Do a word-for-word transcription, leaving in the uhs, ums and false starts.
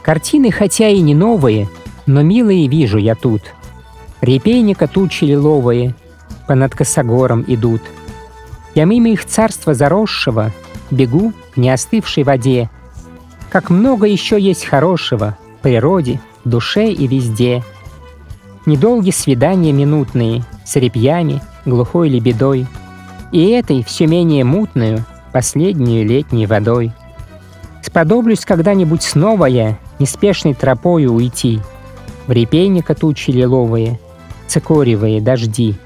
Картины, хотя и не новые, но милые вижу я тут. Репейника тучи лиловые понад косогором идут. Я мимо их царства заросшего бегу к неостывшей воде. Как много еще есть хорошего в природе, в душе и везде. Недолги свидания минутные с репьями, глухой лебедой и этой все менее мутную последнюю летней водой. Сподоблюсь когда-нибудь снова я неспешной тропою уйти в репейника тучи лиловые, цикоревые дожди.